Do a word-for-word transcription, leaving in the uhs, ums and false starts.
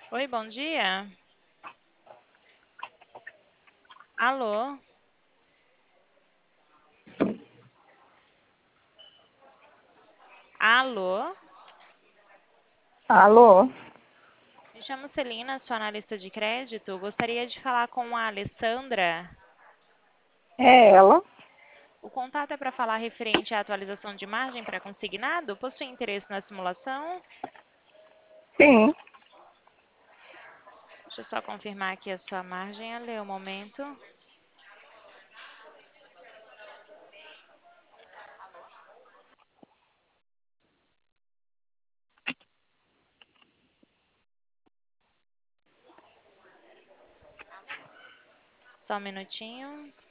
Oi, bom dia. Alô? Alô? Alô? Me chamo Celina, sou analista de crédito. Gostaria de falar com a Alessandra. É ela? O contato é para falar referente à atualização de margem para consignado. Possui interesse na simulação? Sim. Deixa eu só confirmar aqui a sua margem. Alê, um momento. Só um minutinho.